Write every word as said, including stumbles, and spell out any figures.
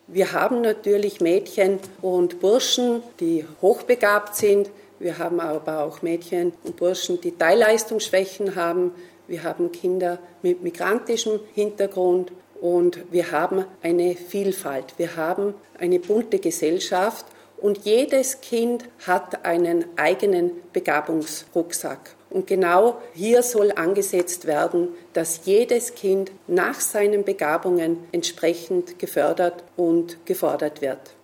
Wir haben natürlich Mädchen und Burschen, die hochbegabt sind. Wir haben aber auch Mädchen und Burschen, die Teilleistungsschwächen haben. Wir haben Kinder mit migrantischem Hintergrund und wir haben eine Vielfalt. Wir haben eine bunte Gesellschaft und jedes Kind hat einen eigenen Begabungsrucksack. Und genau hier soll angesetzt werden, dass jedes Kind nach seinen Begabungen entsprechend gefördert und gefordert wird.